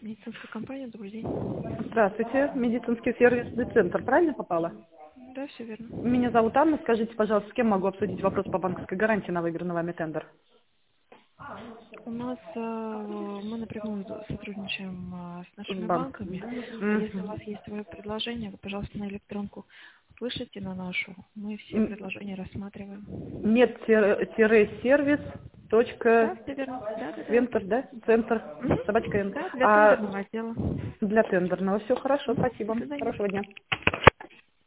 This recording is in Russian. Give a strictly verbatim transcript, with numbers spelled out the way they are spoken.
Медицинская компания, добрый день. Здравствуйте, медицинский сервисный центр, правильно попала? Да, все верно. Меня зовут Анна, скажите, пожалуйста, с кем могу обсудить вопрос по банковской гарантии на выигранный вами тендер? У нас э, мы напрямую сотрудничаем э, с С нашими банком. банками. Если у Мгм. вас есть свое предложение, вы, пожалуйста, на электронку вышлите на нашу. Мы все М, предложения рассматриваем. Нет, тире сервис, Да, точка, все верно. Да, да, да. центр, да? Центр, Мгм. собачка Н. Да, для А тендерного отдела. для тендерного все хорошо, Мгм. До спасибо. свидания. Хорошего дня.